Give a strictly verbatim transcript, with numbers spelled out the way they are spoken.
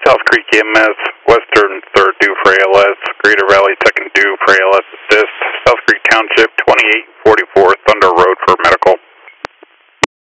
South Creek E M S, Western third due for A L S, Greater Valley second due for A L S assist, South Creek Township twenty-eight forty-four Thunder Road